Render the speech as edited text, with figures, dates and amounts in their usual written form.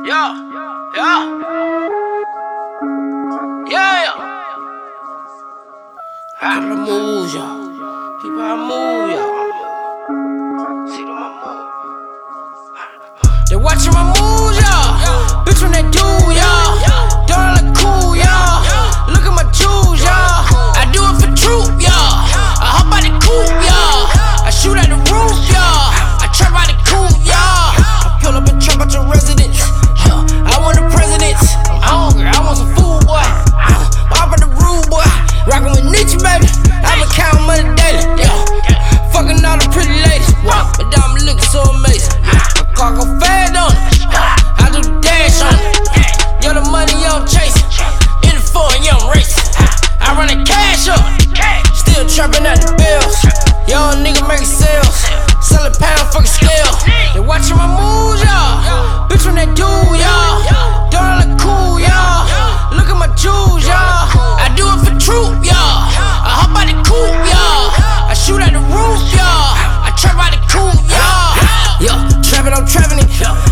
Keep my moves, y'all. Keep my move, y'all. See my move. They watching my moves, y'all. Bitch, when they do, y'all. Don't look cool, y'all. Look at my jewels, y'all. I do it for truth, y'all. I hop out the coupe, y'all. I shoot at the roof, y'all. I trap out the coupe, y'all. I pull up and trap out your residence. I want the presidents. I'm hungry, I want some food, boy. Pop out the rude, boy. Rockin' with Nietzsche, baby. I been counting money daily, yeah. Fucking all the pretty ladies, wow. My diamond looking so amazing. My car go fast on it. I do the dash on it. Yo, the money I'm chasing. In the foreign, yeah, I'm racing. I run the cash up. Still trapping at the bills. Young nigga making sales. Selling pound, fucking scale. They watching my moves, y'all. Bitch, when they do, y'all. Don't look cool, y'all. Look at my jewels, y'all. I do it for truth, y'all. I hop out the coupe, y'all. I shoot at the roof, y'all. I trap out the coupe, y'all. Yeah, trapping, I'm trapping it.